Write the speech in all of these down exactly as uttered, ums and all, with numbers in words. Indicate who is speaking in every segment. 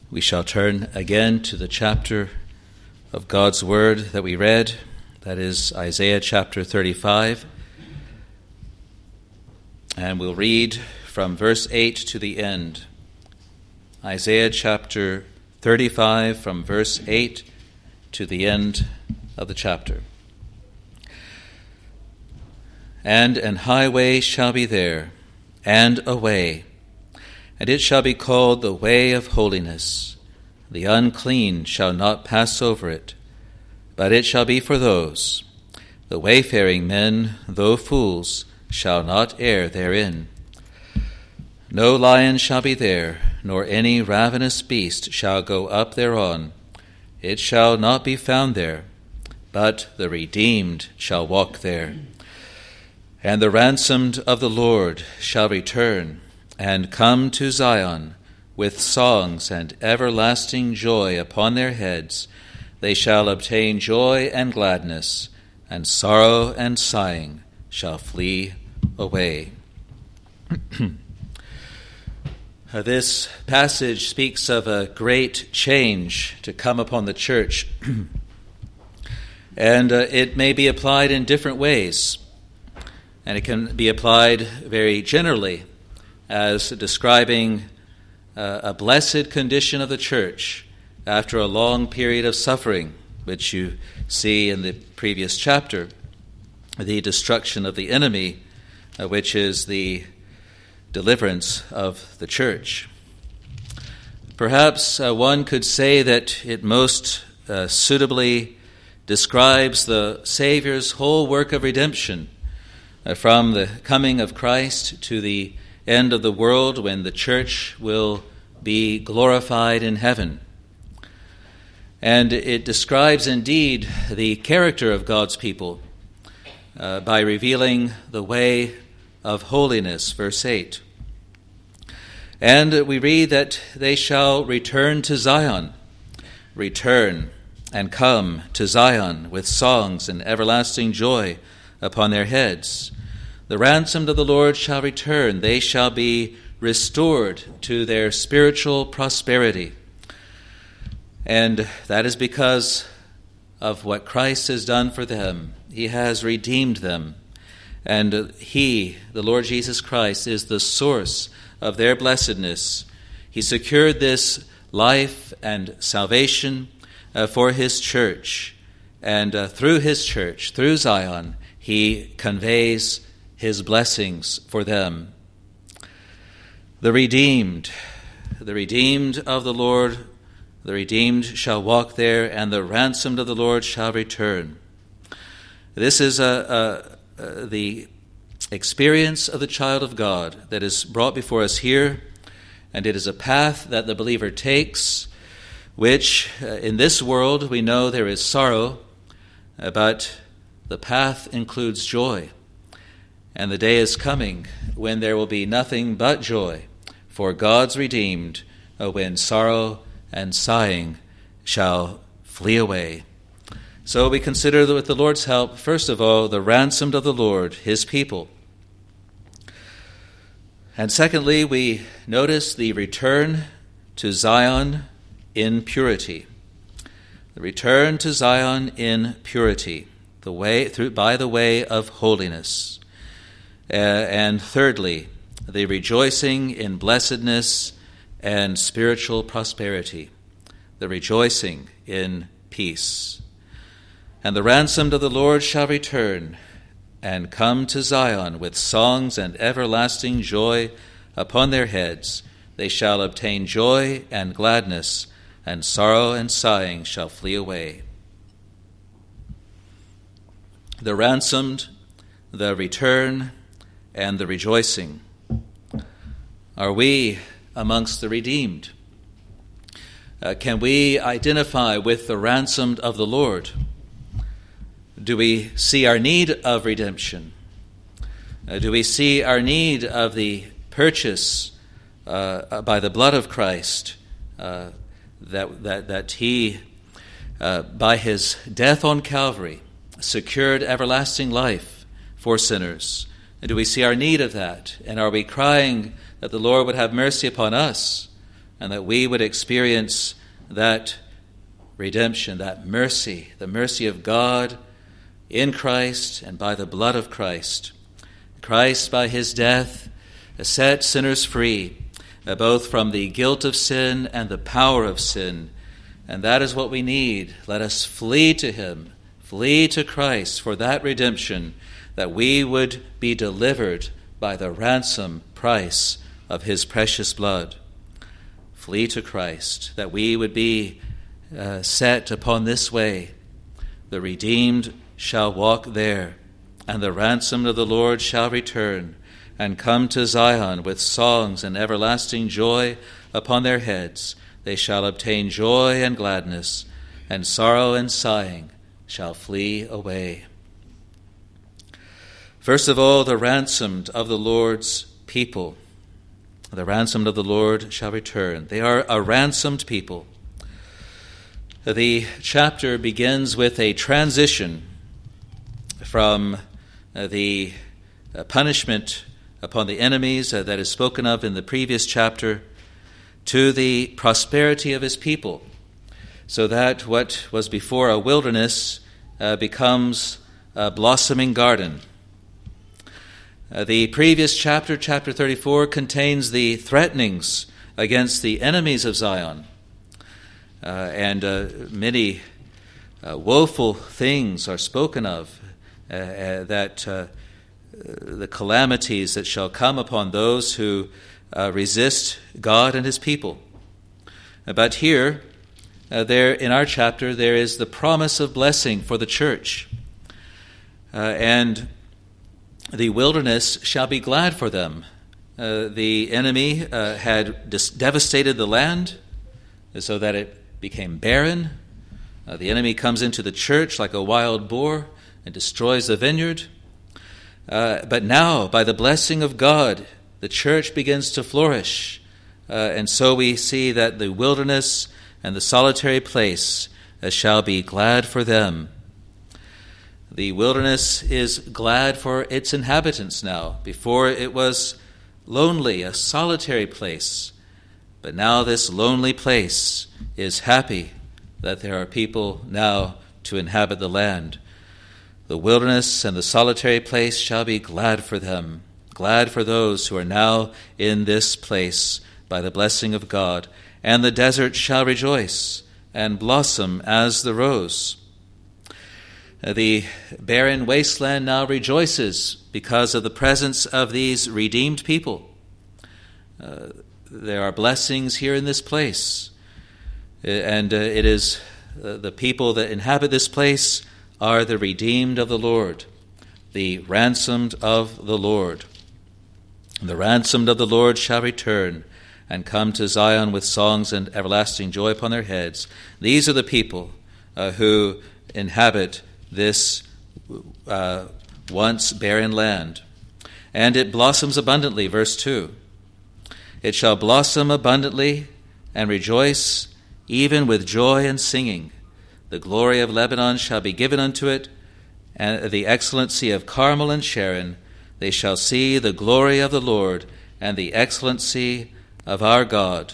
Speaker 1: We shall turn again to the chapter of God's Word that we read, that is Isaiah chapter thirty-five, and we'll read from verse eight to the end. Isaiah chapter thirty-five, from verse eight to the end of the chapter. And an highway shall be there, and a way, and it shall be called the way of holiness. The unclean shall not pass over it, but it shall be for those. The wayfaring men, though fools, shall not err therein. No lion shall be there, nor any ravenous beast shall go up thereon. It shall not be found there, but the redeemed shall walk there. And the ransomed of the Lord shall return, and come to Zion, with songs and everlasting joy upon their heads. They shall obtain joy and gladness, and sorrow and sighing shall flee away. This passage speaks of a great change to come upon the church, and uh, it may be applied in different ways, and it can be applied very generally as describing uh, a blessed condition of the church after a long period of suffering, which you see in the previous chapter, the destruction of the enemy, uh, which is the deliverance of the church. Perhaps uh, one could say that it most uh, suitably describes the Savior's whole work of redemption, uh, from the coming of Christ to the end of the world, when the church will be glorified in heaven. And it describes indeed the character of God's people uh, by revealing the way of holiness, verse eight. And we read that they shall return to Zion, return and come to Zion with songs and everlasting joy upon their heads. The ransomed of the Lord shall return. They shall be restored to their spiritual prosperity. And that is because of what Christ has done for them. He has redeemed them. And He, the Lord Jesus Christ, is the source of their blessedness. He secured this life and salvation uh, for His church. And uh, through His church, through Zion, He conveys His blessings for them. The redeemed, the redeemed of the Lord, the redeemed shall walk there, and the ransomed of the Lord shall return. This is a, a, a, the experience of the child of God that is brought before us here, and it is a path that the believer takes, which uh, in this world we know there is sorrow, uh, but the path includes joy. And the day is coming when there will be nothing but joy for God's redeemed, uh, when sorrow and sighing shall flee away. So we consider with the Lord's help, first of all, the ransomed of the Lord, His people. And secondly, we notice the return to Zion in purity. The return to Zion in purity, the way through by the way of holiness. Uh, and thirdly, the rejoicing in blessedness and spiritual prosperity, the rejoicing in peace. And the ransomed of the Lord shall return and come to Zion with songs and everlasting joy upon their heads. They shall obtain joy and gladness, and sorrow and sighing shall flee away. The ransomed, the return, and the rejoicing. Are we amongst the redeemed? Uh, can we identify with the ransomed of the Lord? Do we see our need of redemption? Uh, do we see our need of the purchase uh, by the blood of Christ, uh, that, that, that He, uh, by His death on Calvary, secured everlasting life for sinners? And do we see our need of that? And are we crying that the Lord would have mercy upon us and that we would experience that redemption, that mercy, the mercy of God in Christ and by the blood of Christ. Christ, by his death, set sinners free, uh, both from the guilt of sin and the power of sin. And that is what we need. Let us flee to him, flee to Christ for that redemption, that we would be delivered by the ransom price of his precious blood. Flee to Christ, that we would be uh, set upon this way. The redeemed shall walk there, and the ransomed of the Lord shall return, and come to Zion with songs and everlasting joy upon their heads. They shall obtain joy and gladness, and sorrow and sighing shall flee away. First of all, the ransomed of the Lord's people. The ransomed of the Lord shall return. They are a ransomed people. The chapter begins with a transition from uh, the uh, punishment upon the enemies uh, that is spoken of in the previous chapter to the prosperity of his people, so that what was before a wilderness uh, becomes a blossoming garden. Uh, the previous chapter, chapter thirty-four, contains the threatenings against the enemies of Zion. Uh, and uh, many uh, woeful things are spoken of, uh, uh, that uh, the calamities that shall come upon those who uh, resist God and his people. Uh, but here, uh, there in our chapter, there is the promise of blessing for the church. Uh, and the wilderness shall be glad for them. Uh, the enemy uh, had dis- devastated the land so that it became barren. Uh, the enemy comes into the church like a wild boar and destroys the vineyard. Uh, but now, by the blessing of God, the church begins to flourish. Uh, and so we see that the wilderness and the solitary place uh, shall be glad for them. The wilderness is glad for its inhabitants now. Before it was lonely, a solitary place. But now this lonely place is happy that there are people now to inhabit the land. The wilderness and the solitary place shall be glad for them, glad for those who are now in this place by the blessing of God. And the desert shall rejoice and blossom as the rose. The barren wasteland now rejoices because of the presence of these redeemed people. Uh, there are blessings here in this place. And uh, it is uh, the people that inhabit this place are the redeemed of the Lord, the ransomed of the Lord. The ransomed of the Lord shall return and come to Zion with songs and everlasting joy upon their heads. These are the people uh, who inhabit this uh, once barren land. And it blossoms abundantly, verse two. It shall blossom abundantly and rejoice, even with joy and singing. The glory of Lebanon shall be given unto it, and the excellency of Carmel and Sharon. They shall see the glory of the Lord and the excellency of our God.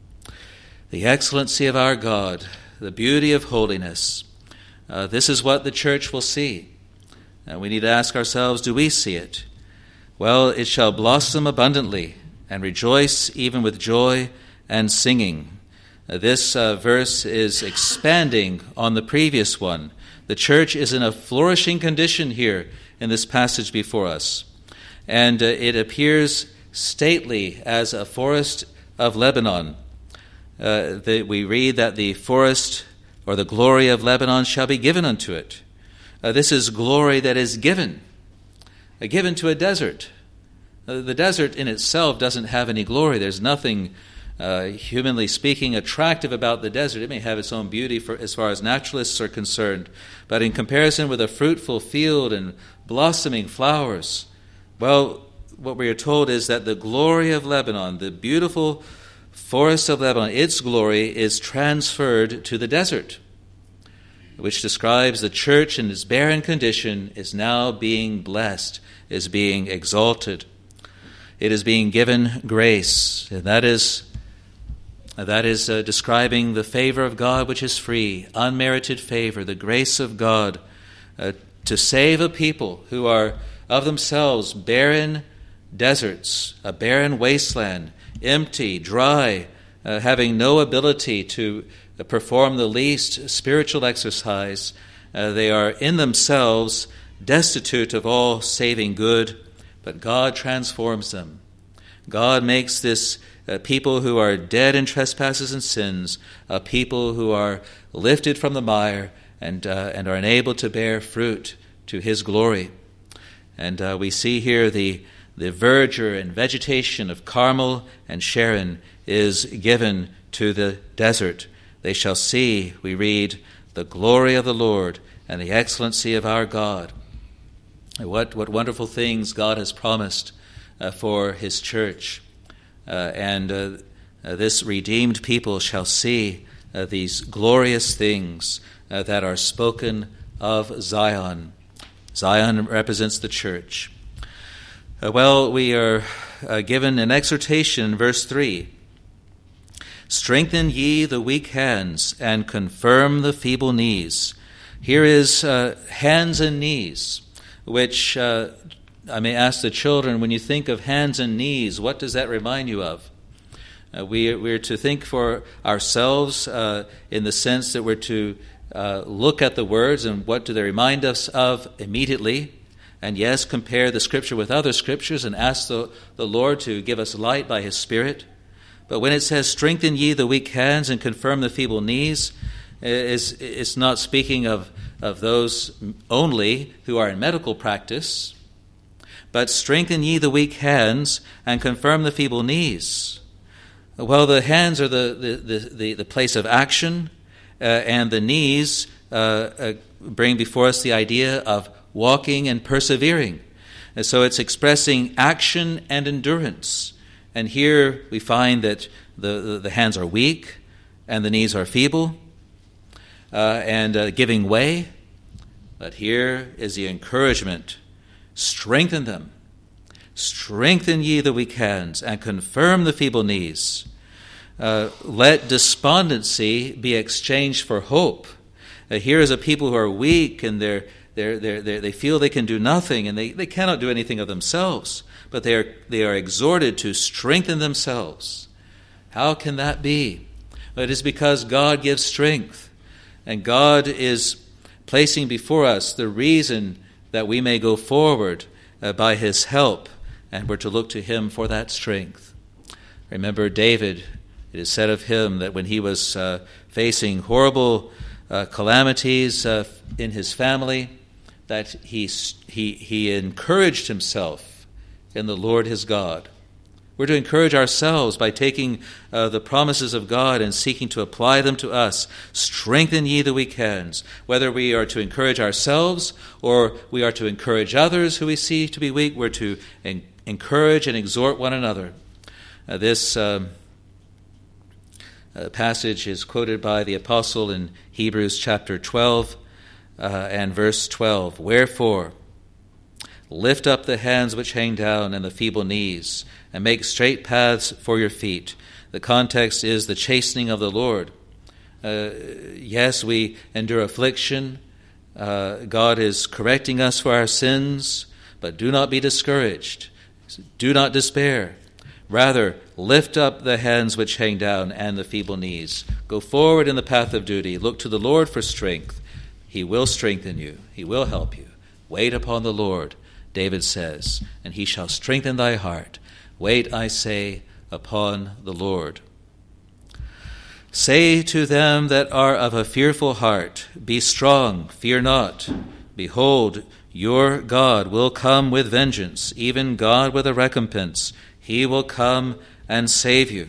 Speaker 1: The excellency of our God, the beauty of holiness. Uh, this is what the church will see. And we need to ask ourselves, do we see it? Well, it shall blossom abundantly and rejoice even with joy and singing. Uh, this uh, verse is expanding on the previous one. The church is in a flourishing condition here in this passage before us. And uh, it appears stately as a forest of Lebanon. Uh, the, we read that the forest or the glory of Lebanon shall be given unto it. Uh, this is glory that is given, uh, given to a desert. Uh, the desert in itself doesn't have any glory. There's nothing, uh, humanly speaking, attractive about the desert. It may have its own beauty for, as far as naturalists are concerned, but in comparison with a fruitful field and blossoming flowers, well, what we are told is that the glory of Lebanon, the beautiful forest of Lebanon, its glory is transferred to the desert, which describes the church in its barren condition is now being blessed, is being exalted. It is being given grace, and that is That is uh, describing the favor of God which is free, unmerited favor, the grace of God uh, to save a people who are of themselves barren deserts, a barren wasteland, empty, dry, uh, having no ability to perform the least spiritual exercise. Uh, they are in themselves destitute of all saving good, but God transforms them. God makes this uh, people who are dead in trespasses and sins, a people who are lifted from the mire and uh, and are enabled to bear fruit to his glory. And uh, we see here the the verdure and vegetation of Carmel and Sharon is given to the desert. They shall see, we read, the glory of the Lord and the excellency of our God. What what wonderful things God has promised uh, for his church. Uh, and uh, uh, this redeemed people shall see uh, these glorious things uh, that are spoken of Zion. Zion represents the church. Uh, well, we are uh, given an exhortation in verse three. Strengthen ye the weak hands, and confirm the feeble knees. Here is uh, hands and knees, which uh, I may ask the children, when you think of hands and knees, what does that remind you of? Uh, we, we're to think for ourselves uh, in the sense that we're to uh, look at the words and what do they remind us of immediately. And yes, compare the Scripture with other Scriptures and ask the, the Lord to give us light by his Spirit. But when it says, strengthen ye the weak hands and confirm the feeble knees, it's, it's not speaking of, of those only who are in medical practice, but strengthen ye the weak hands and confirm the feeble knees. Well, the hands are the, the, the, the, the place of action, uh, and the knees uh, uh, bring before us the idea of walking and persevering. And so it's expressing action and endurance. And here we find that the, the, the hands are weak and the knees are feeble uh, and uh, giving way. But here is the encouragement. Strengthen them. Strengthen ye the weak hands and confirm the feeble knees. Uh, let despondency be exchanged for hope. Uh, here is a people who are weak and they're, they're, they're, they're, they feel they can do nothing and they, they cannot do anything of themselves. But they are, they are exhorted to strengthen themselves. How can that be? Well, it is because God gives strength. And God is placing before us the reason that we may go forward uh, by his help. And we're to look to him for that strength. Remember David, it is said of him that when he was uh, facing horrible uh, calamities uh, in his family, that he, he, he encouraged himself in the Lord his God. We're to encourage ourselves by taking uh, the promises of God and seeking to apply them to us. Strengthen ye the weak hands. Whether we are to encourage ourselves or we are to encourage others who we see to be weak, we're to en- encourage and exhort one another. Uh, this um, uh, passage is quoted by the apostle in Hebrews chapter twelve uh, and verse twelve. Wherefore, lift up the hands which hang down and the feeble knees, and make straight paths for your feet. The context is the chastening of the Lord. Uh, yes, we endure affliction. Uh, God is correcting us for our sins, but do not be discouraged. Do not despair. Rather, lift up the hands which hang down and the feeble knees. Go forward in the path of duty. Look to the Lord for strength. He will strengthen you. He will help you. Wait upon the Lord, David says, and he shall strengthen thy heart. Wait, I say, upon the Lord. Say to them that are of a fearful heart, be strong, fear not. Behold, your God will come with vengeance, even God with a recompense. He will come and save you.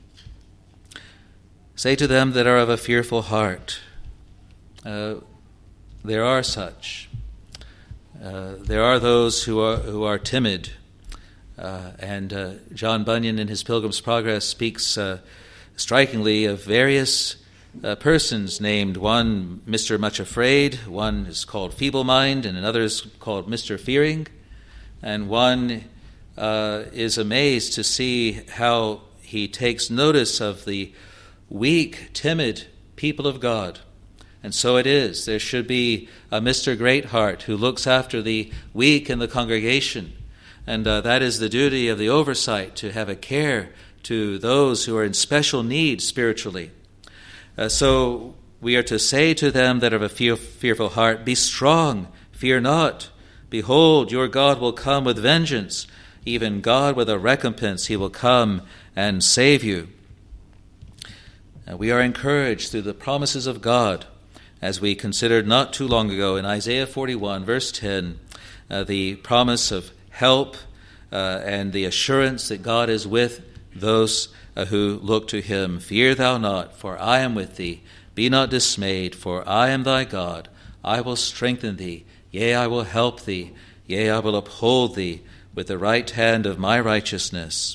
Speaker 1: Say to them that are of a fearful heart. Uh, there are such. Uh, there are those who are who are timid. Uh, and uh, John Bunyan in his Pilgrim's Progress speaks uh, strikingly of various uh, persons named, one Mister Much Afraid, one is called Feeble Mind, and another is called Mister Fearing, and one uh, is amazed to see how he takes notice of the weak, timid people of God. And so it is. There should be a Mister Greatheart who looks after the weak in the congregation. And uh, that is the duty of the oversight, to have a care to those who are in special need spiritually. Uh, so we are to say to them that have a fear, fearful heart, be strong, fear not. Behold, your God will come with vengeance. Even God with a recompense, he will come and save you. Uh, we are encouraged through the promises of God, as we considered not too long ago in Isaiah forty-one, verse ten, uh, the promise of help uh, and the assurance that God is with those uh, who look to him. Fear thou not, for I am with thee. Be not dismayed, for I am thy God. I will strengthen thee. Yea, I will help thee. Yea, I will uphold thee with the right hand of my righteousness.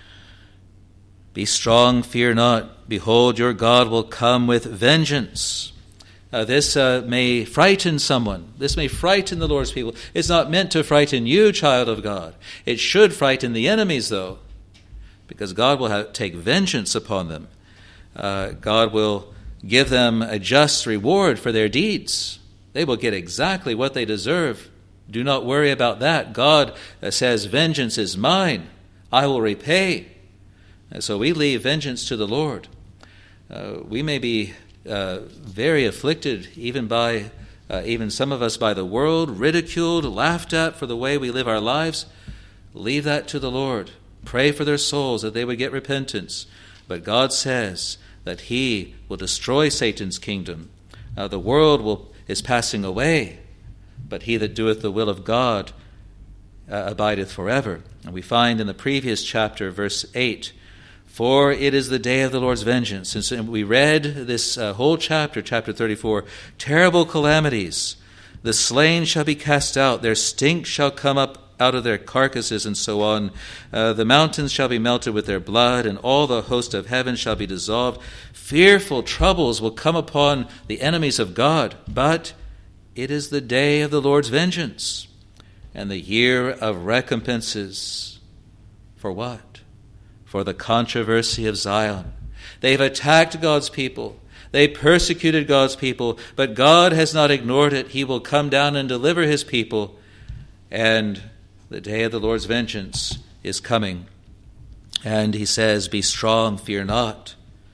Speaker 1: Be strong, fear not. Behold, your God will come with vengeance. Uh, this uh, may frighten someone. This may frighten the Lord's people. It's not meant to frighten you, child of God. It should frighten the enemies, though, because God will have, take vengeance upon them. Uh, God will give them a just reward for their deeds. They will get exactly what they deserve. Do not worry about that. God uh, says, vengeance is mine. I will repay. And so we leave vengeance to the Lord. Uh, we may be uh, very afflicted, even by, uh, even some of us by the world, ridiculed, laughed at for the way we live our lives. Leave that to the Lord. Pray for their souls that they would get repentance. But God says that he will destroy Satan's kingdom. Uh, the world will is passing away, but he that doeth the will of God uh, abideth forever. And we find in the previous chapter, verse eight, for it is the day of the Lord's vengeance. And so we read this uh, whole chapter, chapter thirty-four, terrible calamities. The slain shall be cast out, their stink shall come up out of their carcasses, and so on. Uh, the mountains shall be melted with their blood, and all the host of heaven shall be dissolved. Fearful troubles will come upon the enemies of God, but it is the day of the Lord's vengeance and the year of recompenses. For what? For the controversy of Zion. They've attacked God's people. They persecuted God's people, but God has not ignored it. He will come down and deliver his people, and the day of the Lord's vengeance is coming. And he says, be strong, fear not.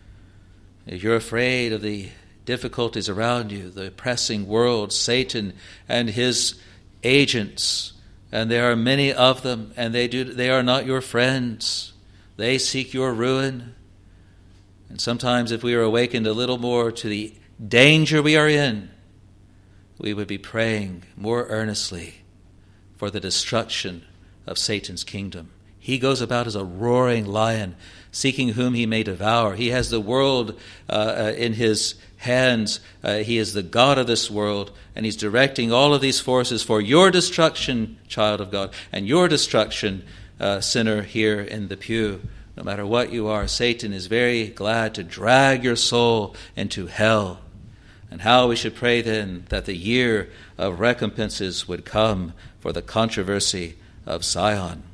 Speaker 1: If you're afraid of the difficulties around you, the oppressing world, Satan and his agents, and there are many of them, and they do they are not your friends. They seek your ruin. And sometimes if we are awakened a little more to the danger we are in, we would be praying more earnestly for the destruction of Satan's kingdom. He goes about as a roaring lion, seeking whom he may devour. He has the world uh, in his hands. Uh, he is the God of this world, and he's directing all of these forces for your destruction, child of God, and your destruction, uh, sinner here in the pew. No matter what you are, Satan is very glad to drag your soul into hell. And how we should pray then that the year of recompenses would come for the controversy of Zion.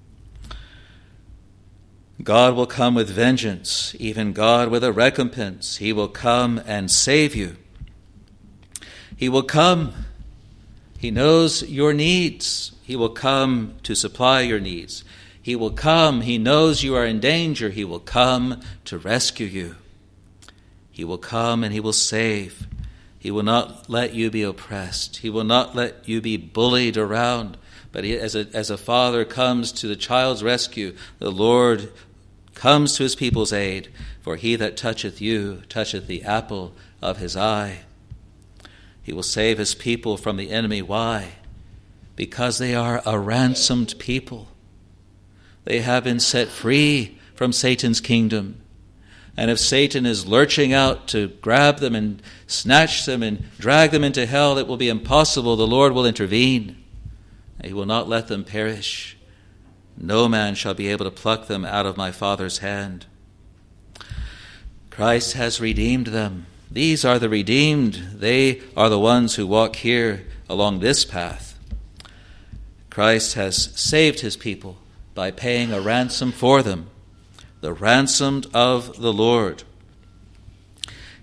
Speaker 1: God will come with vengeance, even God with a recompense. He will come and save you. He will come. He knows your needs. He will come to supply your needs. He will come. He knows you are in danger. He will come to rescue you. He will come and he will save. He will not let you be oppressed. He will not let you be bullied around. But he, as, a, as a father comes to the child's rescue, the Lord comes to his people's aid. For he that toucheth you toucheth the apple of his eye. He will save his people from the enemy. Why? Because they are a ransomed people. They have been set free from Satan's kingdom. And if Satan is lurching out to grab them and snatch them and drag them into hell, it will be impossible. The Lord will intervene. He will not let them perish. No man shall be able to pluck them out of my Father's hand. Christ has redeemed them. These are the redeemed. They are the ones who walk here along this path. Christ has saved his people by paying a ransom for them. The ransomed of the Lord.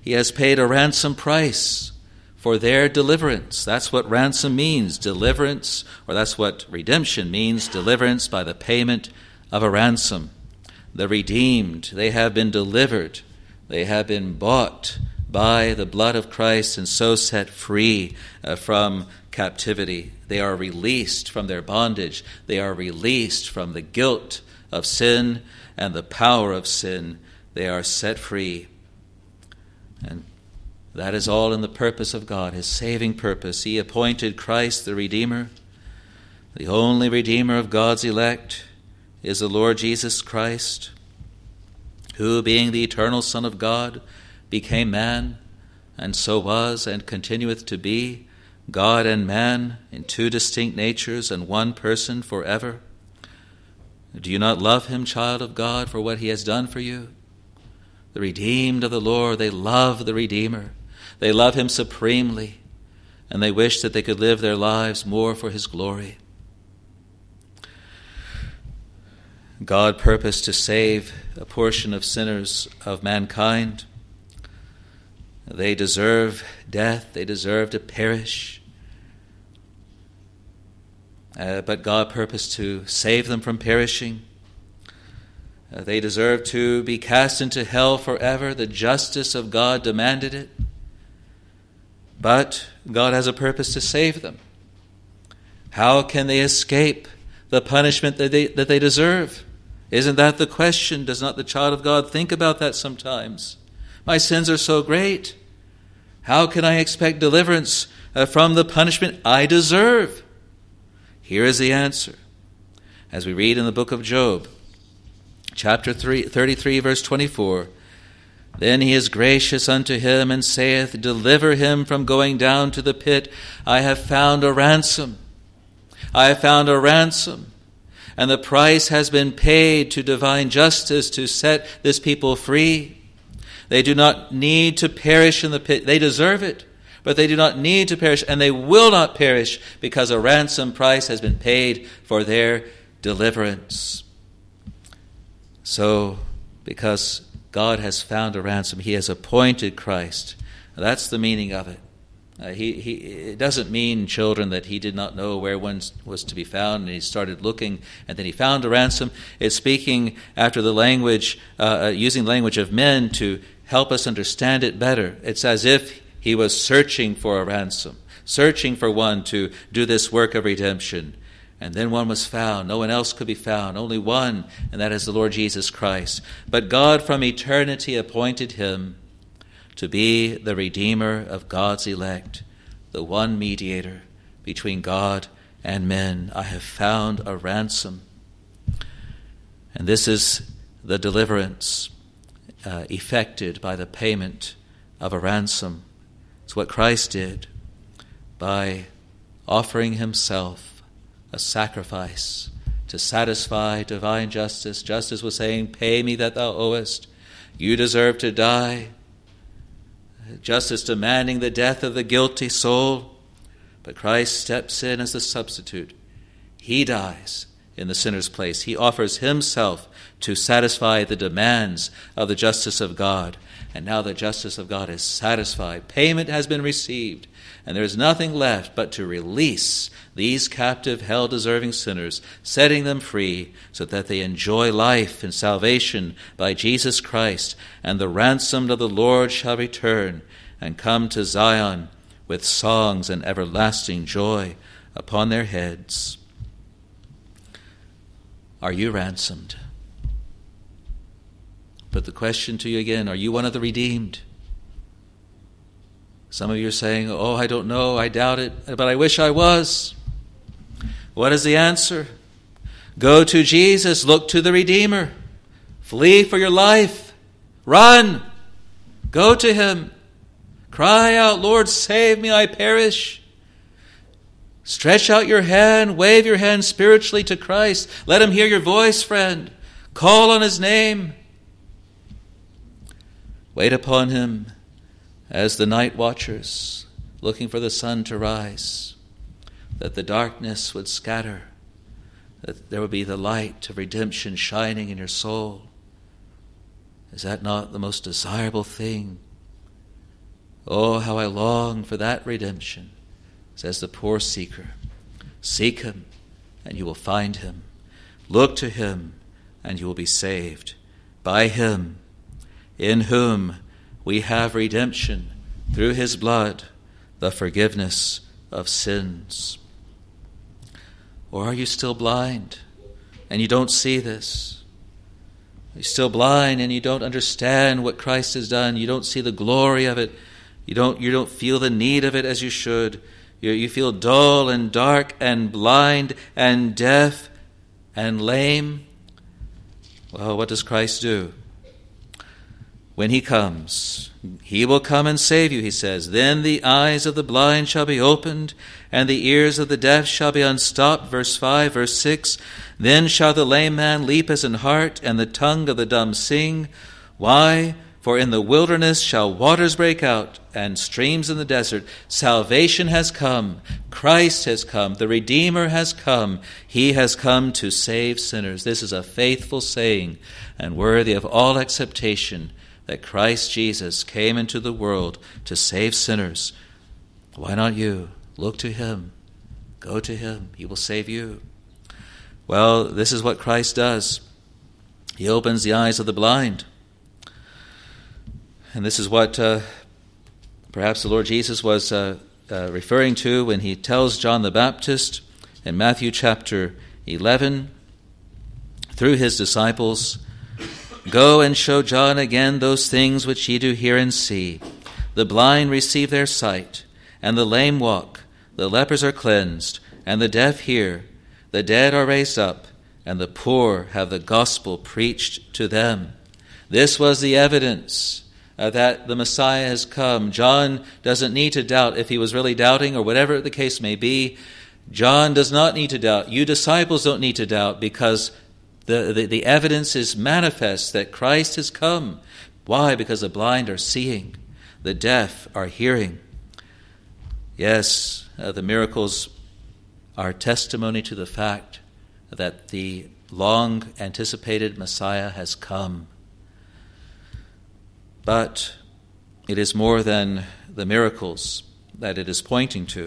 Speaker 1: He has paid a ransom price for their deliverance. That's what ransom means, deliverance, or that's what redemption means, deliverance by the payment of a ransom. The redeemed, they have been delivered. They have been bought by the blood of Christ and so set free uh, from captivity. They are released from their bondage. They are released from the guilt of sin and the power of sin. They are set free. And that is all in the purpose of God, his saving purpose. He appointed Christ the Redeemer. The only Redeemer of God's elect is the Lord Jesus Christ, who, being the eternal Son of God, became man, and so was and continueth to be God and man in two distinct natures and one person forever. Do you not love him, child of God, for what he has done for you? The redeemed of the Lord, they love the Redeemer. They love him supremely, and they wish that they could live their lives more for his glory. God purposed to save a portion of sinners of mankind. They deserve death. They deserve to perish. Uh, but God purposed to save them from perishing. Uh, they deserve to be cast into hell forever. The justice of God demanded it. But God has a purpose to save them. How can they escape the punishment that they, that they deserve? Isn't that the question? Does not the child of God think about that sometimes? My sins are so great. How can I expect deliverance uh, from the punishment I deserve? Here is the answer. As we read in the book of Job, chapter three, thirty-three, verse twenty-four, then he is gracious unto him and saith, deliver him from going down to the pit. I have found a ransom. I have found a ransom. And the price has been paid to divine justice to set this people free. They do not need to perish in the pit. They deserve it, but they do not need to perish, and they will not perish because a ransom price has been paid for their deliverance. So, because God has found a ransom, he has appointed Christ. That's the meaning of it. Uh, he, he, it doesn't mean, children, that he did not know where one was to be found and he started looking and then he found a ransom. It's speaking after the language, uh, using the language of men to help us understand it better. It's as if he was searching for a ransom, searching for one to do this work of redemption. And then one was found. No one else could be found. Only one, and that is the Lord Jesus Christ. But God from eternity appointed him to be the Redeemer of God's elect, the one mediator between God and men. I have found a ransom. And this is the deliverance uh, effected by the payment of a ransom. It's what Christ did by offering himself a sacrifice to satisfy divine justice. Justice was saying, pay me that thou owest. You deserve to die. Justice demanding the death of the guilty soul. But Christ steps in as the substitute. He dies in the sinner's place. He offers himself to satisfy the demands of the justice of God. And now the justice of God is satisfied. Payment has been received. And there is nothing left but to release these captive, hell-deserving sinners, setting them free so that they enjoy life and salvation by Jesus Christ. And the ransomed of the Lord shall return and come to Zion with songs and everlasting joy upon their heads. Are you ransomed? Put the question to you again, are you one of the redeemed? Some of you are saying, oh, I don't know, I doubt it, but I wish I was. What is the answer? Go to Jesus, look to the Redeemer. Flee for your life. Run. Go to him. Cry out, Lord, save me, I perish. Stretch out your hand, wave your hand spiritually to Christ. Let him hear your voice, friend. Call on his name. Wait upon him as the night watchers, looking for the sun to rise, that the darkness would scatter, that there would be the light of redemption shining in your soul. Is that not the most desirable thing Oh, how I long for that redemption, says the poor seeker. Seek him, and you will find him. Look to him, and you will be saved. By him, in whom we have redemption through his blood, the forgiveness of sins. Or are you still blind, and you don't see this? You're still blind, and you don't understand what Christ has done. You don't see the glory of it. You don't, you don't feel the need of it as you should. You, you feel dull and dark and blind and deaf and lame. Well, what does Christ do? When he comes, he will come and save you, he says. Then the eyes of the blind shall be opened, and the ears of the deaf shall be unstopped. Verse five, verse six. Then shall the lame man leap as an hart, and the tongue of the dumb sing. Why? For in the wilderness shall waters break out, and streams in the desert. Salvation has come. Christ has come. The Redeemer has come. He has come to save sinners. This is a faithful saying and worthy of all acceptation, that Christ Jesus came into the world to save sinners. Why not you? Look to him. Go to him. He will save you. Well, this is what Christ does. He opens the eyes of the blind. And this is what uh, perhaps the Lord Jesus was uh, uh, referring to when he tells John the Baptist in Matthew chapter eleven, through his disciples, "Go and show John again those things which ye do hear and see. The blind receive their sight, and the lame walk. The lepers are cleansed, and the deaf hear. The dead are raised up, and the poor have the gospel preached to them." This was the evidence Uh, that the Messiah has come. John doesn't need to doubt if he was really doubting, or whatever the case may be. John does not need to doubt. You disciples don't need to doubt, because the, the, the evidence is manifest that Christ has come. Why? Because the blind are seeing, the deaf are hearing. Yes, uh, the miracles are testimony to the fact that the long-anticipated Messiah has come. But it is more than the miracles that it is pointing to.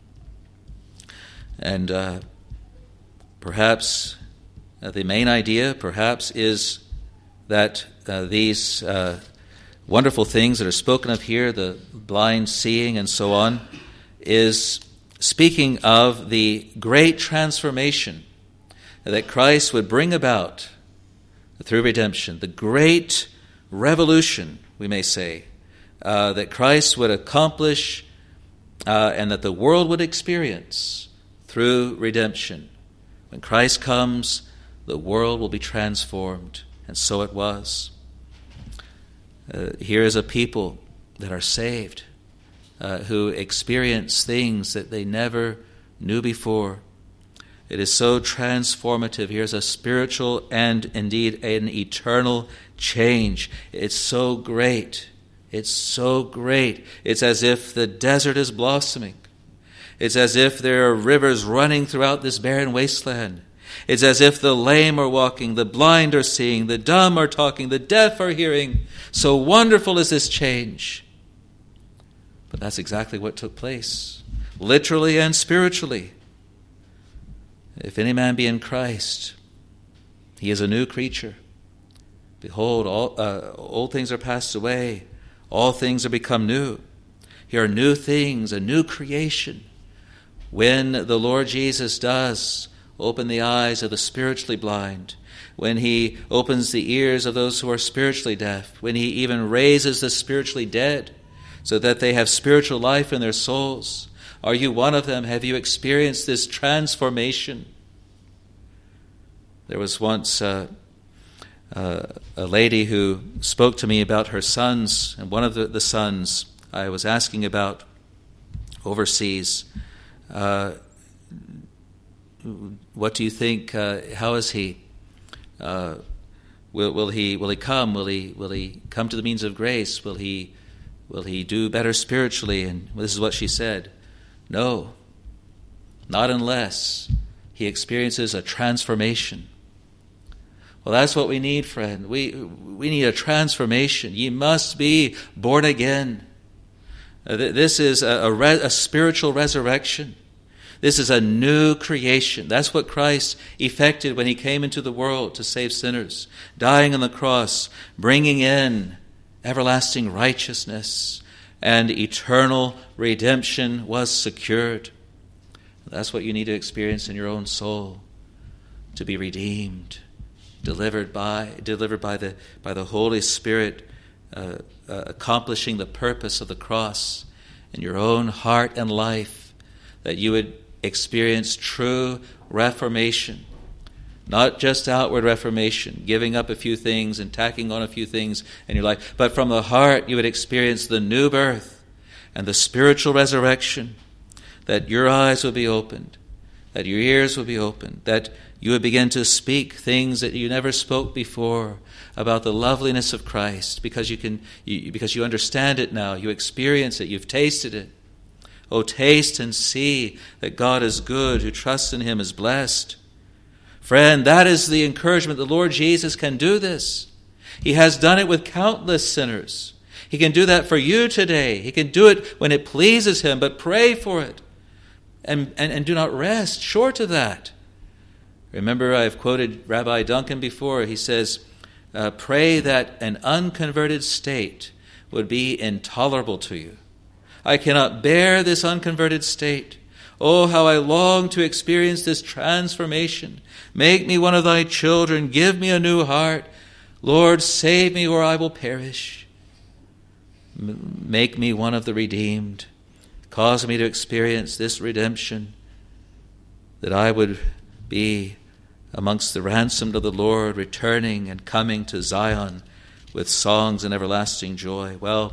Speaker 1: And uh, perhaps uh, the main idea, perhaps, is that uh, these uh, wonderful things that are spoken of here, the blind seeing and so on, is speaking of the great transformation that Christ would bring about through redemption, the great revolution, we may say, uh, that Christ would accomplish uh, and that the world would experience through redemption. When Christ comes, the world will be transformed, and so it was. Uh, here is a people that are saved, uh, who experience things that they never knew before. It is so transformative. Here's a spiritual and indeed an eternal change. It's so great. It's so great. It's as if the desert is blossoming. It's as if there are rivers running throughout this barren wasteland. It's as if the lame are walking, the blind are seeing, the dumb are talking, the deaf are hearing. So wonderful is this change. But that's exactly what took place, literally and spiritually. If any man be in Christ, he is a new creature. Behold, all uh, old things are passed away. All things are become new. Here are new things, a new creation. When the Lord Jesus does open the eyes of the spiritually blind, when he opens the ears of those who are spiritually deaf, when he even raises the spiritually dead so that they have spiritual life in their souls, are you one of them? Have you experienced this transformation? There was once uh, uh, a lady who spoke to me about her sons, and one of the, the sons I was asking about overseas. Uh, what do you think? Uh, how is he? Uh, will, will he? Will he come? Will he? Will he come to the means of grace? Will he? Will he do better spiritually? And this is what she said: no, not unless he experiences a transformation. Well, that's what we need, friend. We we need a transformation. Ye must be born again. Uh, th- this is a, a, re- a spiritual resurrection. This is a new creation. That's what Christ effected when he came into the world to save sinners, dying on the cross, bringing in everlasting righteousness, and eternal redemption was secured. That's what you need to experience in your own soul, to be redeemed, delivered by delivered by the by the Holy Spirit, uh, uh, accomplishing the purpose of the cross in your own heart and life, that you would experience true reformation, not just outward reformation, giving up a few things and tacking on a few things in your life, but from the heart you would experience the new birth and the spiritual resurrection, that your eyes would be opened, that your ears would be opened, that you would begin to speak things that you never spoke before about the loveliness of Christ, because you can, you, because you understand it now, you experience it, you've tasted it. Oh, taste and see that God is good, who trusts in him is blessed. Friend, that is the encouragement. The Lord Jesus can do this. He has done it with countless sinners. He can do that for you today. He can do it when it pleases him, but pray for it. And, and, and do not rest short of that. Remember, I've quoted Rabbi Duncan before. He says, uh, pray that an unconverted state would be intolerable to you. I cannot bear this unconverted state. Oh, how I long to experience this transformation. Make me one of thy children. Give me a new heart. Lord, save me or I will perish. M- make me one of the redeemed. Cause me to experience this redemption, that I would be amongst the ransomed of the Lord, returning and coming to Zion with songs and everlasting joy. Well,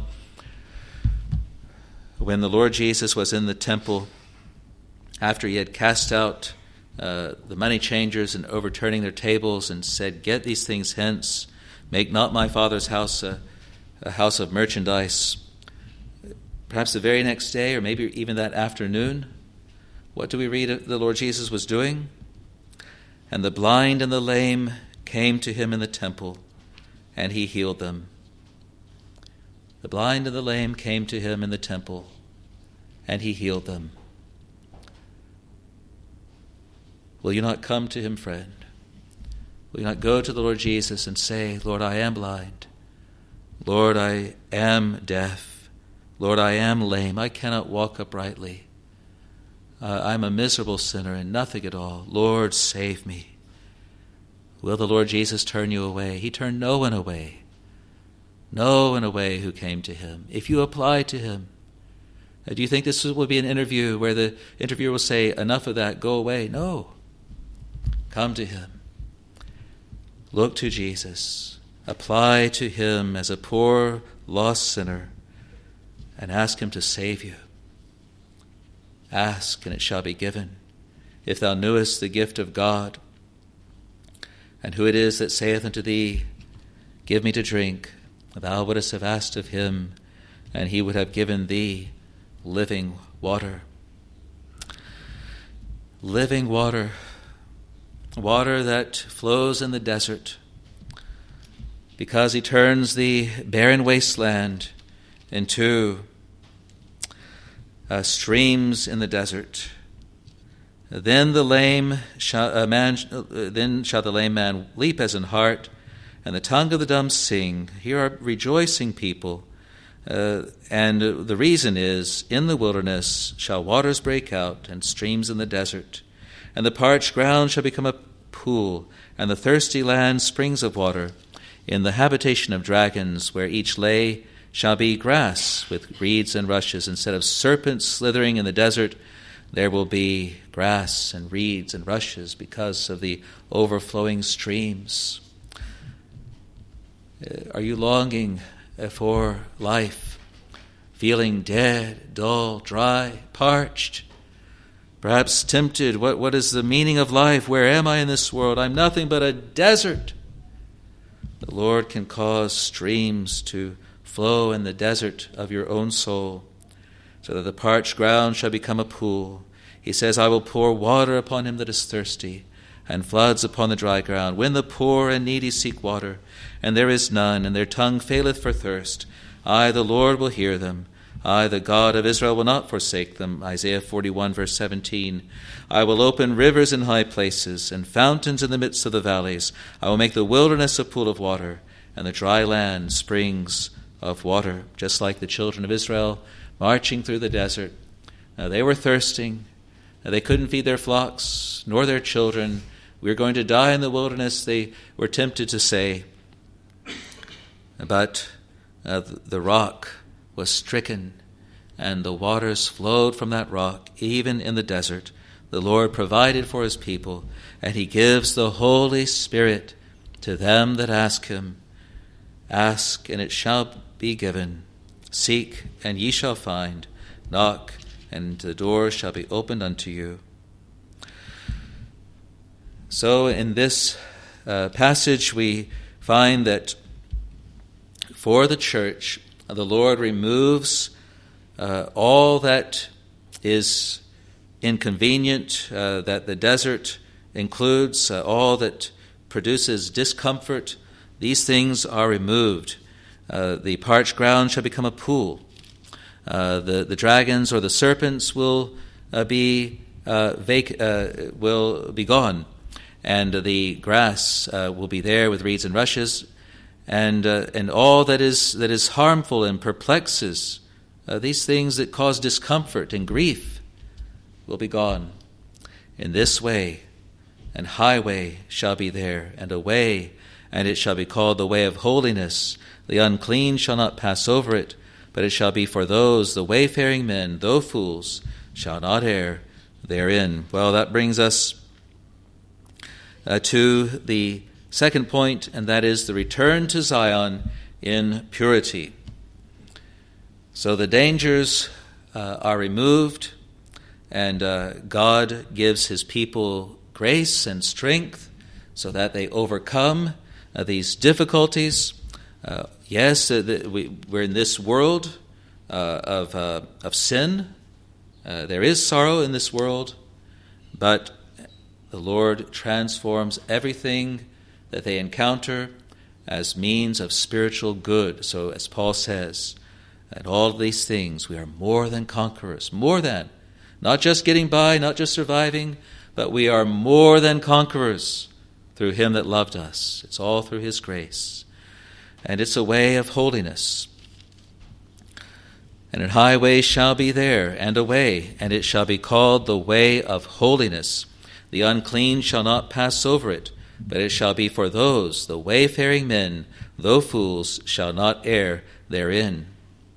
Speaker 1: when the Lord Jesus was in the temple, after he had cast out uh, the money changers and overturning their tables and said, get these things hence, make not my Father's house a, a house of merchandise, perhaps the very next day or maybe even that afternoon, what do we read the Lord Jesus was doing? And the blind and the lame came to him in the temple, and he healed them. The blind and the lame came to him in the temple, and he healed them. Will you not come to him, friend? Will you not go to the Lord Jesus and say, Lord, I am blind. Lord, I am deaf. Lord, I am lame. I cannot walk uprightly. Uh, I'm a miserable sinner and nothing at all. Lord, save me. Will the Lord Jesus turn you away? He turned no one away. No one away who came to him. If you apply to him, do you think this will be an interview where the interviewer will say, enough of that, go away? No. Come to him. Look to Jesus. Apply to him as a poor, lost sinner and ask him to save you. Ask, and it shall be given. If thou knewest the gift of God, and who it is that saith unto thee, give me to drink, thou wouldst have asked of him, and he would have given thee living water. Living water. Water that flows in the desert, because he turns the barren wasteland into uh, streams in the desert. Then the lame shall, uh, man, uh, then shall the lame man leap as an hart, and the tongue of the dumb sing. Here are rejoicing people. Uh, and the reason is, in the wilderness shall waters break out, and streams in the desert. And the parched ground shall become a pool, and the thirsty land springs of water. In the habitation of dragons, where each lay, shall be grass with reeds and rushes. Instead of serpents slithering in the desert, there will be grass and reeds and rushes because of the overflowing streams. Are you longing for life, feeling dead, dull, dry, parched? Perhaps tempted, what, what is the meaning of life? Where am I in this world? I'm nothing but a desert. The Lord can cause streams to flow in the desert of your own soul, so that the parched ground shall become a pool. He says, I will pour water upon him that is thirsty, and floods upon the dry ground. When the poor and needy seek water, and there is none, and their tongue faileth for thirst, I, the Lord, will hear them. I, the God of Israel, will not forsake them. Isaiah forty-one, verse seventeen. I will open rivers in high places and fountains in the midst of the valleys. I will make the wilderness a pool of water and the dry land springs of water. Just like the children of Israel marching through the desert. Uh, they were thirsting. Uh, they couldn't feed their flocks nor their children. We are going to die in the wilderness, they were tempted to say. But uh, the rock was stricken, and the waters flowed from that rock, even in the desert. The Lord provided for his people, and he gives the Holy Spirit to them that ask him. Ask, and it shall be given. Seek, and ye shall find. Knock, and the door shall be opened unto you. So in this uh, passage we find that for the church, the Lord removes uh, all that is inconvenient, uh, that the desert includes, uh, all that produces discomfort. These things are removed. Uh, the parched ground shall become a pool. Uh, the, the dragons or the serpents will uh, be uh, vac- uh, will be gone, and the grass uh, will be there with reeds and rushes. And uh, and all that is that is harmful and perplexes, uh, these things that cause discomfort and grief, will be gone. In this way, an highway shall be there, and a way, and it shall be called the way of holiness. The unclean shall not pass over it, but it shall be for those, the wayfaring men, though fools, shall not err therein. Well, that brings us uh, to the second point, and that is the return to Zion in purity. So the dangers uh, are removed, and uh, God gives his people grace and strength so that they overcome uh, these difficulties. Uh, yes, uh, the, we, we're in this world uh, of, uh, of sin. Uh, there is sorrow in this world, but the Lord transforms everything that they encounter as means of spiritual good. So as Paul says, in all of these things we are more than conquerors, more than, not just getting by, not just surviving, but we are more than conquerors through him that loved us. It's all through his grace. And it's a way of holiness. And an highway shall be there, and a way, and it shall be called the way of holiness. The unclean shall not pass over it, but it shall be for those, the wayfaring men, though fools, shall not err therein.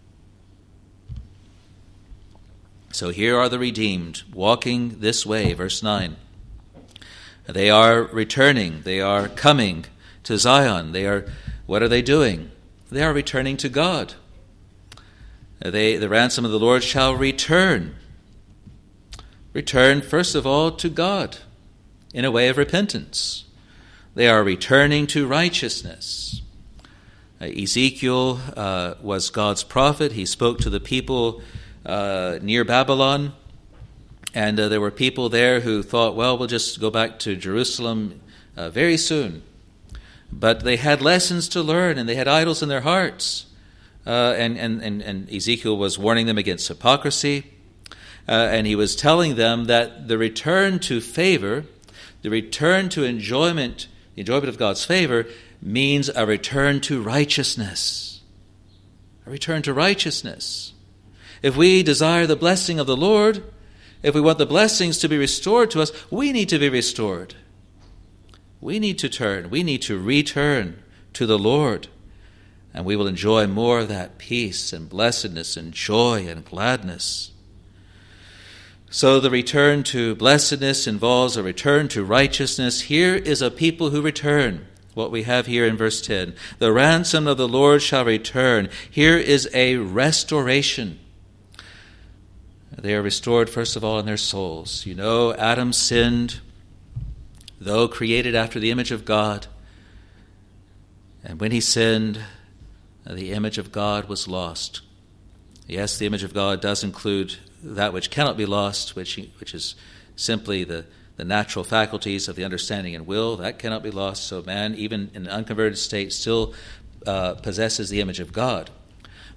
Speaker 1: So here are the redeemed, walking this way, verse nine. They are returning, they are coming to Zion. They are, what are they doing? They are returning to God. They, the ransom of the Lord shall return. Return, first of all, to God in a way of repentance. They are returning to righteousness. Uh, Ezekiel uh, was God's prophet. He spoke to the people uh, near Babylon. And uh, there were people there who thought, well, we'll just go back to Jerusalem uh, very soon. But they had lessons to learn, and they had idols in their hearts. Uh, and, and, and, and Ezekiel was warning them against hypocrisy. Uh, and he was telling them that the return to favor, the return to enjoyment, the enjoyment of God's favor, means a return to righteousness. A return to righteousness. If we desire the blessing of the Lord, if we want the blessings to be restored to us, we need to be restored. We need to turn. We need to return to the Lord. And we will enjoy more of that peace and blessedness and joy and gladness. So the return to blessedness involves a return to righteousness. Here is a people who return. What we have here in verse ten. The ransom of the Lord shall return. Here is a restoration. They are restored, first of all, in their souls. You know, Adam sinned, though created after the image of God. And when he sinned, the image of God was lost. Yes, the image of God does include that which cannot be lost, which which is simply the, the natural faculties of the understanding and will. That cannot be lost. So man, even in an unconverted state, still uh, possesses the image of God.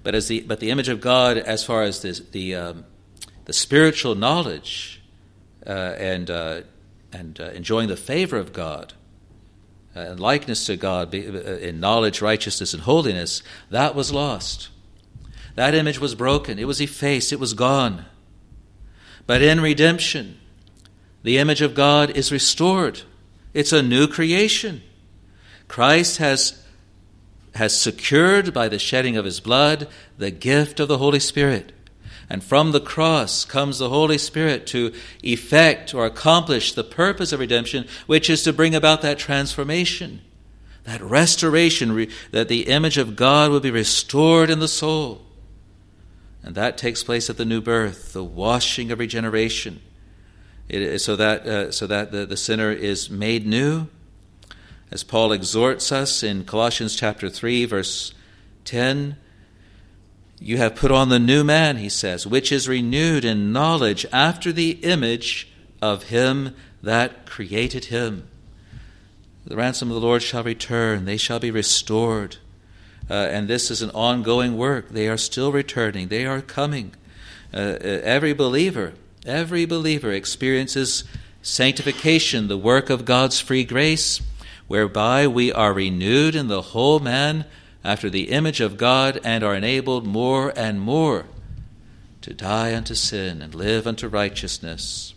Speaker 1: but as the but the image of God, as far as this, the um, the spiritual knowledge uh, and uh, and uh, enjoying the favor of God uh, and likeness to God in knowledge, righteousness, and holiness, that was lost. That image was broken. It was effaced. It was gone. But in redemption, the image of God is restored. It's a new creation. Christ has, has secured by the shedding of his blood the gift of the Holy Spirit. And from the cross comes the Holy Spirit to effect or accomplish the purpose of redemption, which is to bring about that transformation, that restoration, that the image of God will be restored in the soul. And that takes place at the new birth, the washing of regeneration, it is so that uh, so that the, the sinner is made new. As Paul exhorts us in Colossians chapter three, verse ten, you have put on the new man, he says, which is renewed in knowledge after the image of him that created him. The ransom of the Lord shall return, they shall be restored. Uh, and this is an ongoing work. They are still returning. They are coming. Uh, every believer, every believer experiences sanctification, the work of God's free grace, whereby we are renewed in the whole man after the image of God and are enabled more and more to die unto sin and live unto righteousness.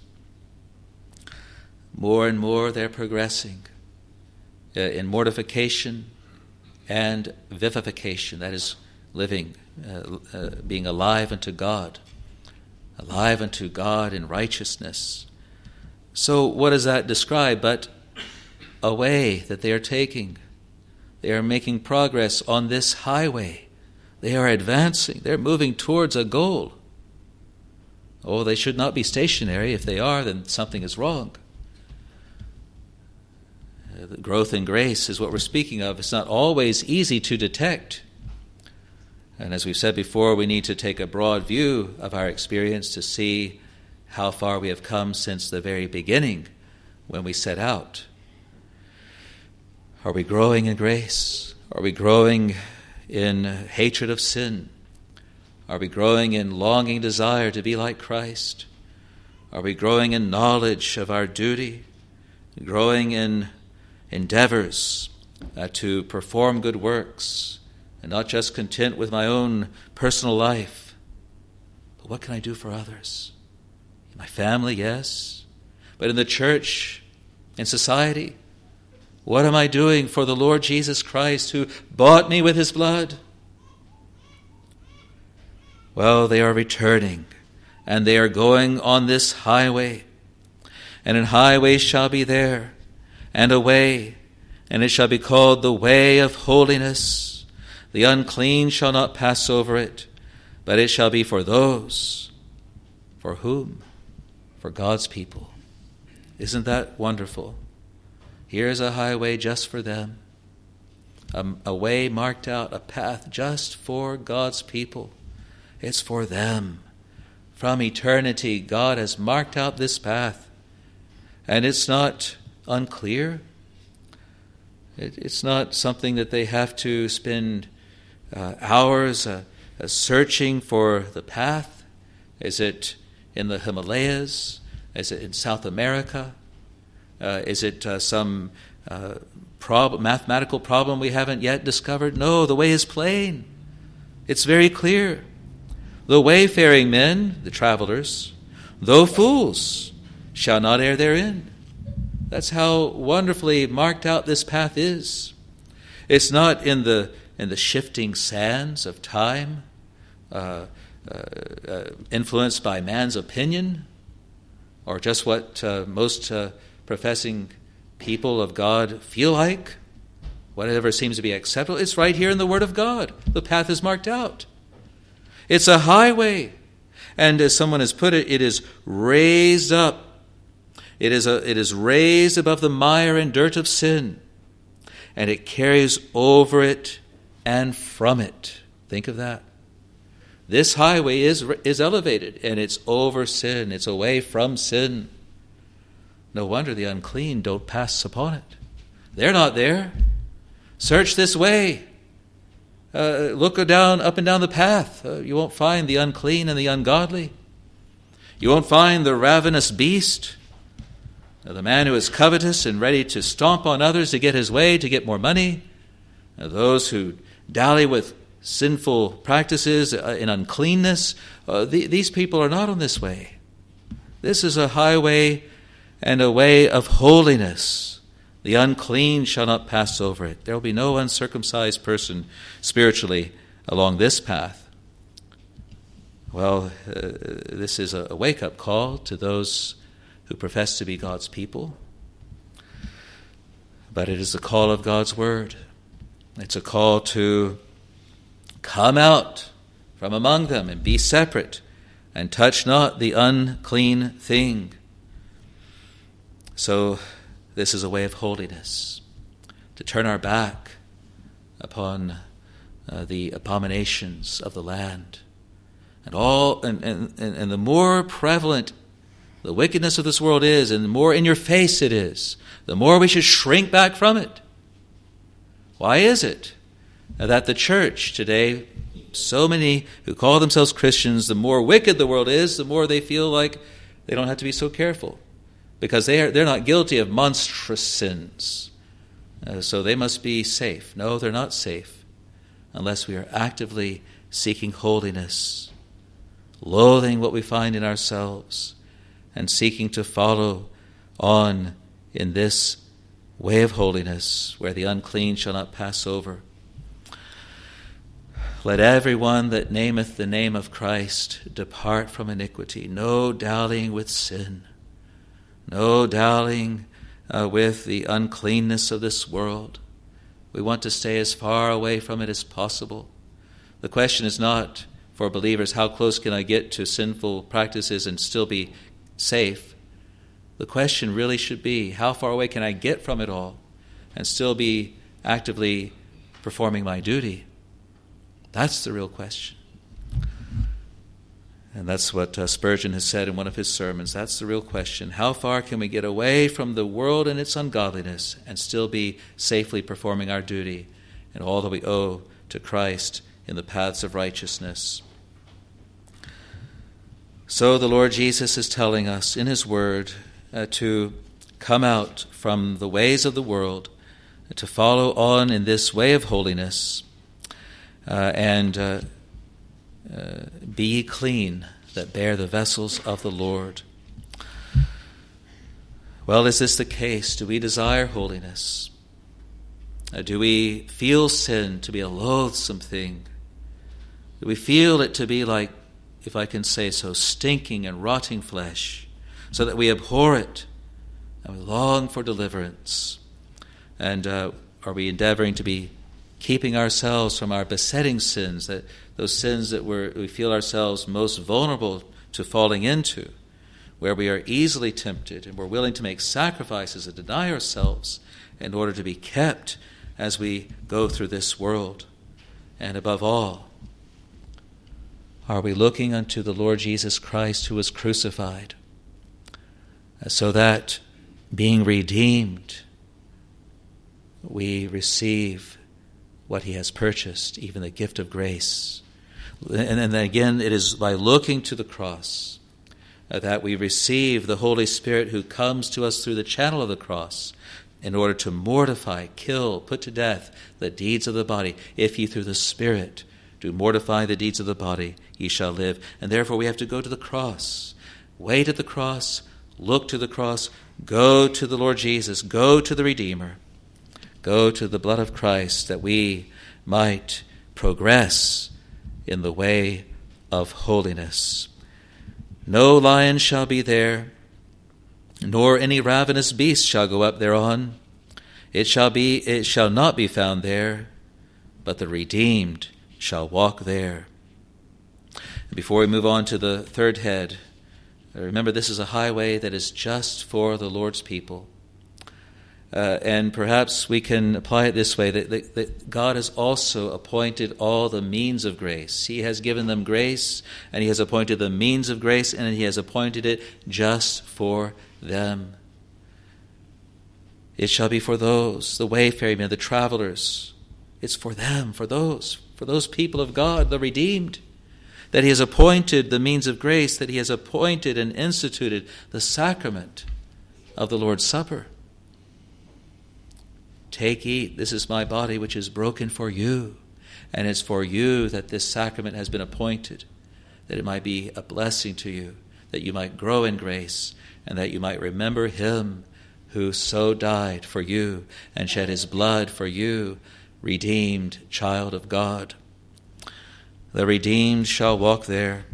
Speaker 1: More and more they're progressing uh, in mortification and vivification, that is living, uh, uh, being alive unto God, alive unto God in righteousness. So what does that describe but a way that they are taking? They are making progress on this highway. They are advancing. They're moving towards a goal. Oh, they should not be stationary. If they are, then something is wrong. The growth in grace is what we're speaking of. It's not always easy to detect. And as we've said before, we need to take a broad view of our experience to see how far we have come since the very beginning when we set out. Are we growing in grace? Are we growing in hatred of sin? Are we growing in longing desire to be like Christ? Are we growing in knowledge of our duty? Growing in endeavors uh, to perform good works and not just content with my own personal life, but what can I do for others? In my family, yes, but in the church, in society, what am I doing for the Lord Jesus Christ who bought me with his blood? Well, they are returning, and they are going on this highway, and an highway shall be there, and a way, and it shall be called the way of holiness. The unclean shall not pass over it, but it shall be for those. For whom? For God's people. Isn't that wonderful? Here's a highway just for them. A, a way marked out, a path just for God's people. It's for them. From eternity, God has marked out this path. And it's not unclear. It, it's not something that they have to spend uh, hours uh, uh, searching for the path. Is it in the Himalayas? Is it in South America? Uh, is it uh, some uh, prob- mathematical problem we haven't yet discovered? No, the way is plain. It's very clear. The wayfaring men, the travelers, though fools, shall not err therein. That's how wonderfully marked out this path is. It's not in the in the shifting sands of time, uh, uh, uh, influenced by man's opinion, or just what uh, most uh, professing people of God feel like, whatever seems to be acceptable. It's right here in the Word of God. The path is marked out. It's a highway. And as someone has put it, it is raised up. It is, a, it is raised above the mire and dirt of sin. And it carries over it and from it. Think of that. This highway is, is elevated, and it's over sin. It's away from sin. No wonder the unclean don't pass upon it. They're not there. Search this way. Uh, look down, up and down the path. Uh, you won't find the unclean and the ungodly. You won't find the ravenous beast, uh, the man who is covetous and ready to stomp on others to get his way, to get more money. Uh, those who dally with sinful practices uh, in uncleanness. Uh, the, these people are not on this way. This is a highway and a way of holiness. The unclean shall not pass over it. There will be no uncircumcised person spiritually along this path. Well, uh, this is a wake-up call to those who profess to be God's people. But it is the call of God's word. It's a call to come out from among them and be separate and touch not the unclean thing. So this is a way of holiness, to turn our back upon uh, the abominations of the land. And all and, and, and the more prevalent the wickedness of this world is, and the more in your face it is, the more we should shrink back from it. Why is it that the church today, so many who call themselves Christians, the more wicked the world is, the more they feel like they don't have to be so careful? Because they are, they're not guilty of monstrous sins. Uh, so they must be safe. No, they're not safe unless we are actively seeking holiness, loathing what we find in ourselves, and seeking to follow on in this way of holiness, where the unclean shall not pass over. Let everyone that nameth the name of Christ depart from iniquity. No dallying with sin. No dallying uh, with the uncleanness of this world. We want to stay as far away from it as possible. The question is not for believers, how close can I get to sinful practices and still be safe? The question really should be, how far away can I get from it all and still be actively performing my duty? That's the real question. And that's what uh, Spurgeon has said in one of his sermons. That's the real question. How far can we get away from the world and its ungodliness and still be safely performing our duty and all that we owe to Christ in the paths of righteousness? So the Lord Jesus is telling us in his word uh, to come out from the ways of the world, uh, to follow on in this way of holiness, uh, and uh, Uh, be ye clean that bear the vessels of the Lord. Well, is this the case? Do we desire holiness? Uh, do we feel sin to be a loathsome thing? Do we feel it to be like, if I can say so, stinking and rotting flesh, so that we abhor it and we long for deliverance? And uh, are we endeavoring to be keeping ourselves from our besetting sins, that those sins that we're, we feel ourselves most vulnerable to falling into, where we are easily tempted and we're willing to make sacrifices and deny ourselves in order to be kept as we go through this world? And above all, are we looking unto the Lord Jesus Christ who was crucified, so that being redeemed, we receive what he has purchased, even the gift of grace? And then again, it is by looking to the cross uh, that we receive the Holy Spirit who comes to us through the channel of the cross in order to mortify, kill, put to death the deeds of the body. If ye through the Spirit do mortify the deeds of the body, ye shall live. And therefore we have to go to the cross. Wait at the cross, look to the cross, go to the Lord Jesus, go to the Redeemer. Go to the blood of Christ that we might progress in the way of holiness. No lion shall be there, nor any ravenous beast shall go up thereon. It shall be, it shall not be found there, but the redeemed shall walk there. And before we move on to the third head, remember this is a highway that is just for the Lord's people. Uh, and perhaps we can apply it this way, that, that, that God has also appointed all the means of grace. He has given them grace, and he has appointed the means of grace, and he has appointed it just for them. It shall be for those, the wayfaring men, the travelers. It's for them, for those, for those people of God, the redeemed, that he has appointed the means of grace, that he has appointed and instituted the sacrament of the Lord's Supper. Take, eat, this is my body which is broken for you. And it's for you that this sacrament has been appointed, that it might be a blessing to you, that you might grow in grace, and that you might remember him who so died for you and shed his blood for you, redeemed child of God. The redeemed shall walk there.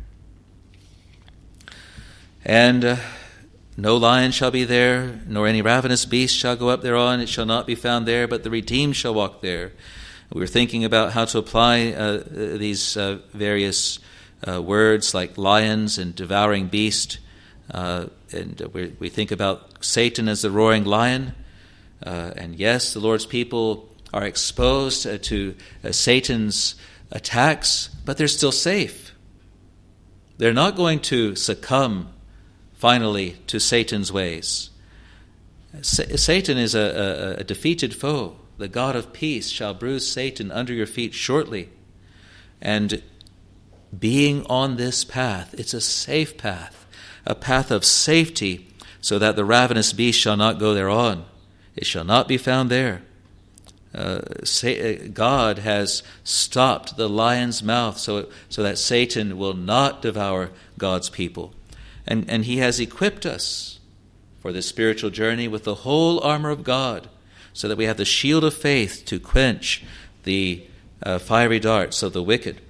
Speaker 1: And uh, no lion shall be there, nor any ravenous beast shall go up thereon. It shall not be found there, but the redeemed shall walk there. We were thinking about how to apply uh, these uh, various uh, words like lions and devouring beast. Uh, and we, we think about Satan as the roaring lion. Uh, and yes, the Lord's people are exposed uh, to uh, Satan's attacks, but they're still safe. They're not going to succumb finally to Satan's ways. Sa- Satan is a, a, a defeated foe. The God of peace shall bruise Satan under your feet shortly. And being on this path, it's a safe path, a path of safety, so that the ravenous beast shall not go thereon. It shall not be found there. Uh, God has stopped the lion's mouth so, so that Satan will not devour God's people. And, and he has equipped us for this spiritual journey with the whole armor of God, so that we have the shield of faith to quench the uh, fiery darts of the wicked.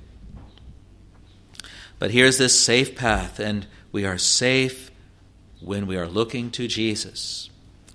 Speaker 1: But here's this safe path, and we are safe when we are looking to Jesus.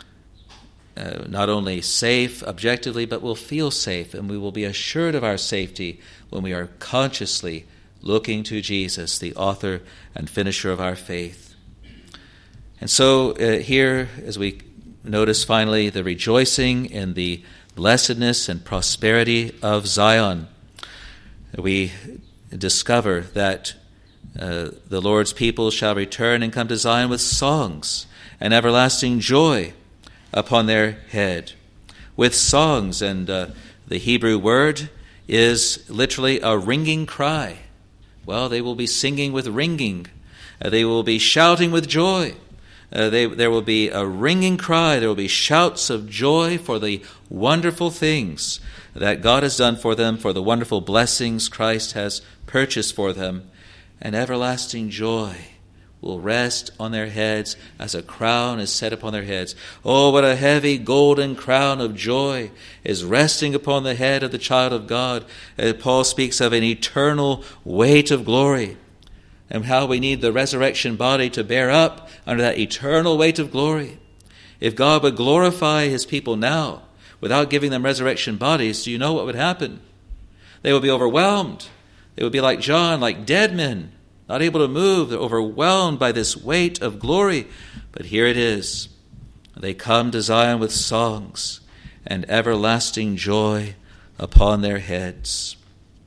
Speaker 1: Uh, not only safe objectively, but we'll feel safe, and we will be assured of our safety when we are consciously looking to Jesus, the author and finisher of our faith. And so uh, here, as we notice finally the rejoicing in the blessedness and prosperity of Zion, we discover that uh, the Lord's people shall return and come to Zion with songs and everlasting joy upon their head. With songs, and uh, the Hebrew word is literally a ringing cry. Well, they will be singing with ringing. Uh, they will be shouting with joy. Uh, they, there will be a ringing cry. There will be shouts of joy for the wonderful things that God has done for them, for the wonderful blessings Christ has purchased for them. And everlasting joy will rest on their heads as a crown is set upon their heads. Oh, what a heavy golden crown of joy is resting upon the head of the child of God. Uh, Paul speaks of an eternal weight of glory, and how we need the resurrection body to bear up under that eternal weight of glory. If God would glorify his people now without giving them resurrection bodies, do you know what would happen? They would be overwhelmed. They would be like John, like dead men, not able to move. They're overwhelmed by this weight of glory. But here it is. They come to Zion with songs and everlasting joy upon their heads.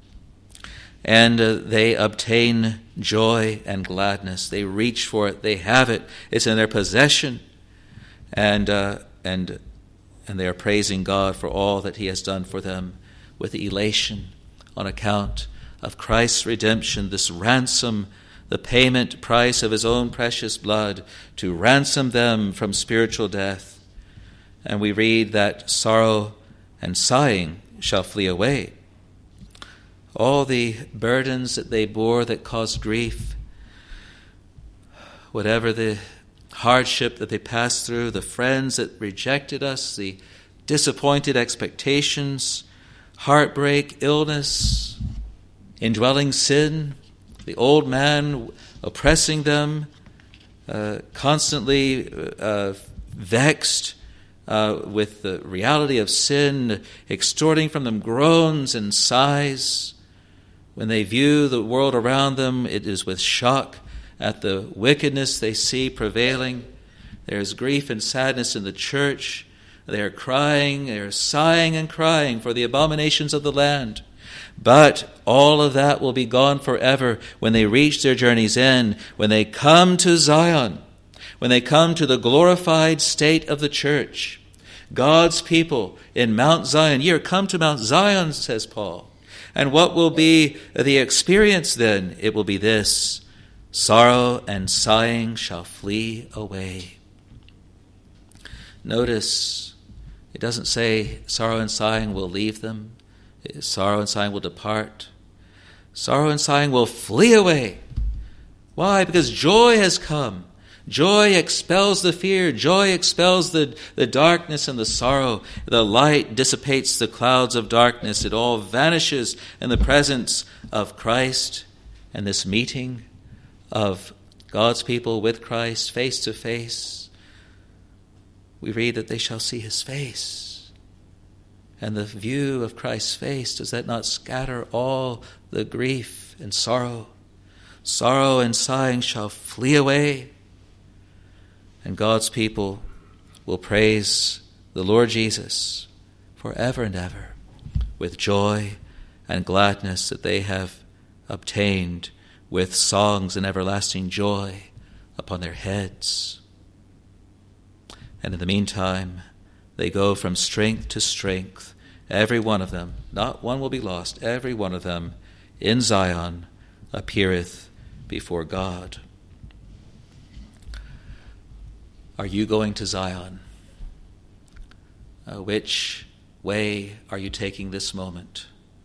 Speaker 1: And uh, they obtain joy and gladness. They reach for it. They have it. It's in their possession. And uh, and and they are praising God for all that he has done for them with elation on account of Christ's redemption, this ransom, the payment price of his own precious blood to ransom them from spiritual death. And we read that sorrow and sighing shall flee away. All the burdens that they bore that caused grief, whatever the hardship that they passed through, the friends that rejected us, the disappointed expectations, heartbreak, illness, indwelling sin, the old man oppressing them, uh, constantly uh, vexed uh, with the reality of sin, extorting from them groans and sighs. When they view the world around them, it is with shock at the wickedness they see prevailing. There is grief and sadness in the church. They are crying, they are sighing and crying for the abominations of the land. But all of that will be gone forever when they reach their journey's end, when they come to Zion, when they come to the glorified state of the church. God's people in Mount Zion. Ye are come to Mount Zion, says Paul. And what will be the experience then? It will be this: sorrow and sighing shall flee away. Notice, it doesn't say sorrow and sighing will leave them. Sorrow and sighing will depart. Sorrow and sighing will flee away. Why? Because joy has come. Joy expels the fear. Joy expels the, the darkness and the sorrow. The light dissipates the clouds of darkness. It all vanishes in the presence of Christ and this meeting of God's people with Christ face to face. We read that they shall see his face. And the view of Christ's face, does that not scatter all the grief and sorrow? Sorrow and sighing shall flee away. And God's people will praise the Lord Jesus forever and ever with joy and gladness that they have obtained, with songs and everlasting joy upon their heads. And in the meantime, they go from strength to strength, every one of them. Not one will be lost. Every one of them in Zion appeareth before God. Are you going to Zion? Uh, which way are you taking this moment?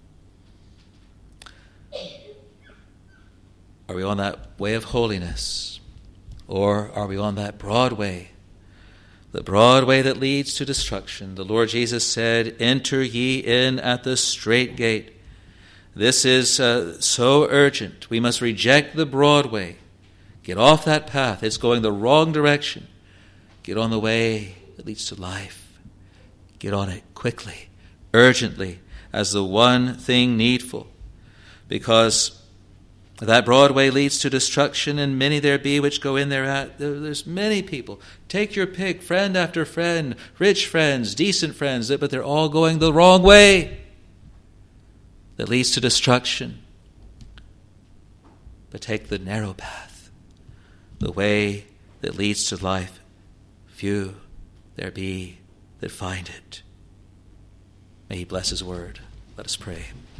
Speaker 1: Are we on that way of holiness? Or are we on that broad way? The broad way that leads to destruction. The Lord Jesus said, "Enter ye in at the strait gate." This is uh, so urgent. We must reject the broad way. Get off that path. It's going the wrong direction. Get on the way that leads to life. Get on it quickly, urgently, as the one thing needful. Because that broad way leads to destruction, and many there be which go in thereat. There's many people. Take your pick, friend after friend, rich friends, decent friends, but they're all going the wrong way that leads to destruction. But take the narrow path, the way that leads to life. Few there be that find it. May he bless his word. Let us pray.